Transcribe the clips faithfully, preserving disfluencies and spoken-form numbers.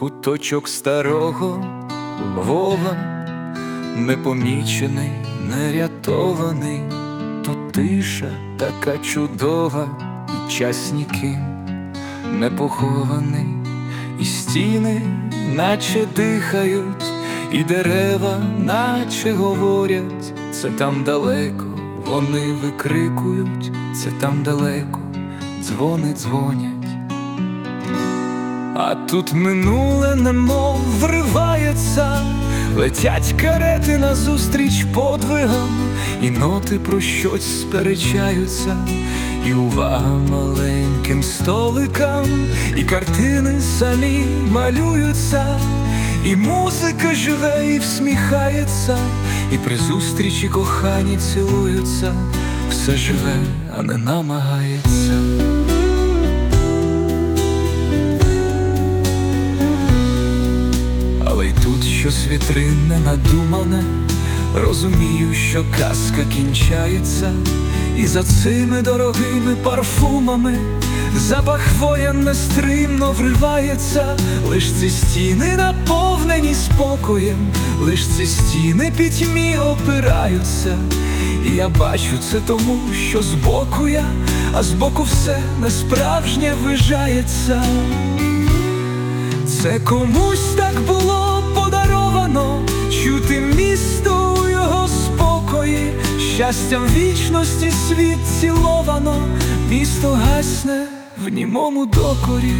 куточок старого Львова, непомічений, нерятований. Тут тиша така чудова, і час ніким не похований. І стіни наче дихають, і дерева наче говорять. Це там далеко вони викрикують, це там далеко дзвони дзвонять. А тут минуле немов вривається, летять карети назустріч подвигам, і ноти про щось сперечаються, і увага маленьким столикам, і картини самі малюються, і музика живе і всміхається, і при зустрічі кохані цілуються. Все живе, а не намагається. Але й тут щось вітринне, надумане. Розумію, що казка кінчається, і за цими дорогими парфумами запах воєн нестримно вривається. Лиш ці стіни наповнені спокоєм, лиш ці стіни пітьмі опираються. І я бачу це тому, що збоку я, а збоку все несправжнє вижається. Це комусь так було подаровано, чути місто у його спокої. Щастям вічності світ ціловано, місто гасне в німому докорі.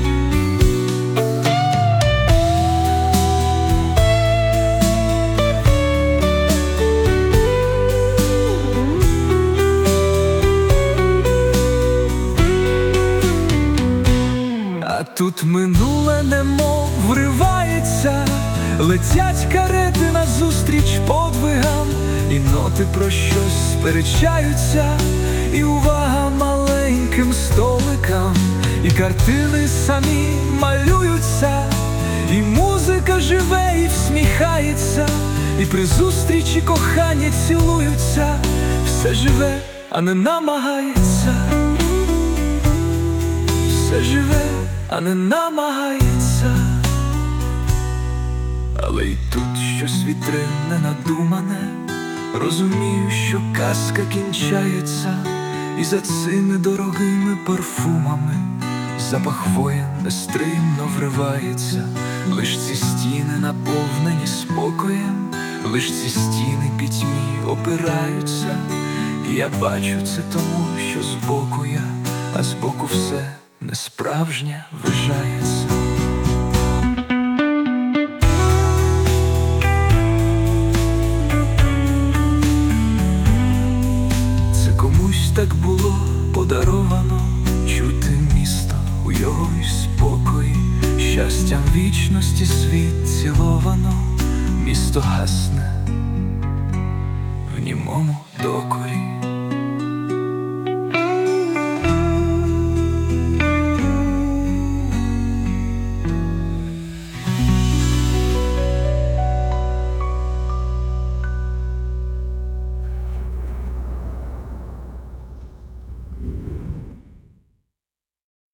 А тут минуле немов вривається, летять карети назустріч подвигам, і ноти про щось сперечаються, і увага маленьким столикам, і картини самі малюються, і музика живе і всміхається, і при зустрічі кохані цілуються. Все живе, а не намагається. Все живе, а не намагається. Але й тут щось вітринне, надумане. Розумію, що казка кінчається, і за цими дорогими парфумами запах воєн нестримно вривається. Лиш ці стіни наповнені спокоєм, лиш ці стіни пітьмі опираються. І я бачу це тому, що збоку я, а збоку все несправжнє вижається. Так було подаровано, чути місто у його й спокої. Щастям вічності світ ціловано, місто гасне в німому докорі.